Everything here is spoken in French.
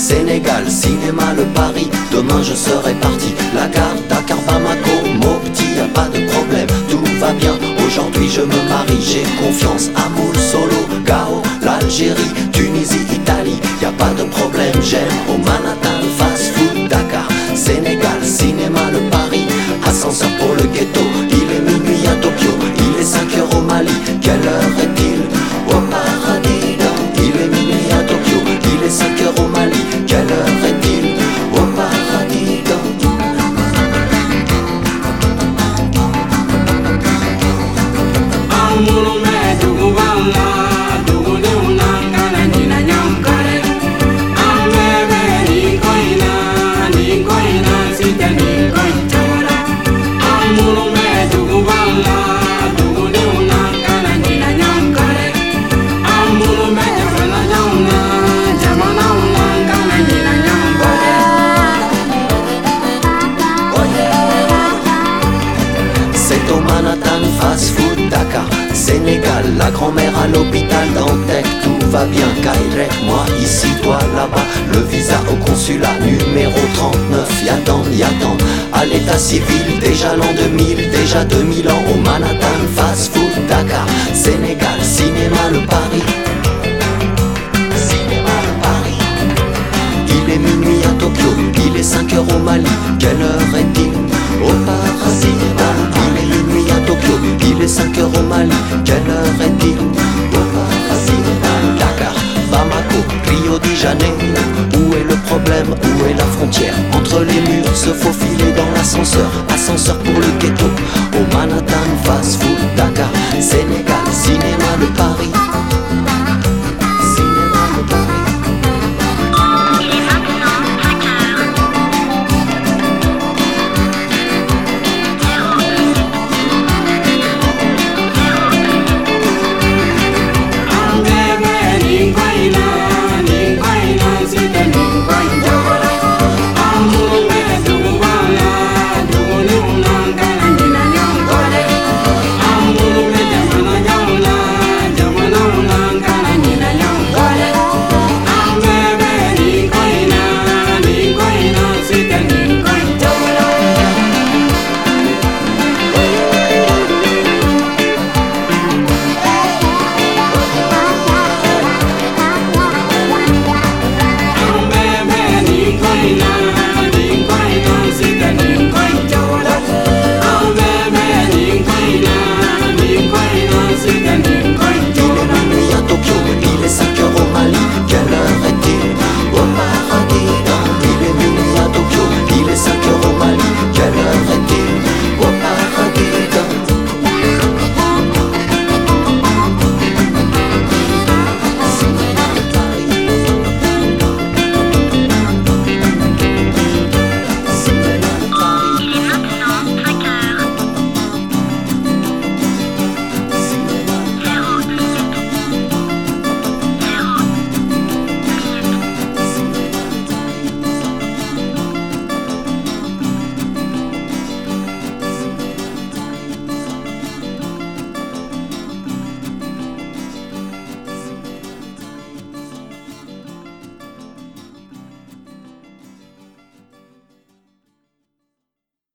Sénégal, cinéma, le Paris. Demain je serai parti. La gare, Dakar, Bamako, Mopti, y a pas de problème, tout va bien. Aujourd'hui je me marie, j'ai confiance. Amoul, Solo, Gao, l'Algérie, Tunisie, Italie, y a pas de problème. J'aime au Manhattan, fast food, Dakar, Sénégal, cinéma, le Paris. Ascenseur pour le ghetto, il est minuit à Tokyo, il est 5 heures au Mali. Quelle heure est-il? Au paradis, il est minuit à Tokyo, il est 5 heures au Mali. Quelle heure est-il? Au paradis, c'est au Manhattan, fast food, Dakar, Sénégal, la grand-mère à l'hôpital Dantec, tout va bien, Kairek, moi ici, toi là-bas, le visa au consulat numéro 39, y'attend, à l'état civil, déjà l'an 2000, déjà 2000 ans, au Manhattan, fast food, Dakar, Sénégal, cinéma, le Paris. Cinéma, le Paris. Il est minuit à Tokyo, il est 5 heures au Mali, quelle heure est-il? Au paradis, il est minuit à Tokyo, il est 5 heures au Mali, quelle heure est-il? Au paradis, Dakar, Bamako, Rio de Janeiro, où est le problème, où est la frontière? Entre les murs, se faufiler dans l'ascenseur, ascenseur pour le ghetto, au Manhattan,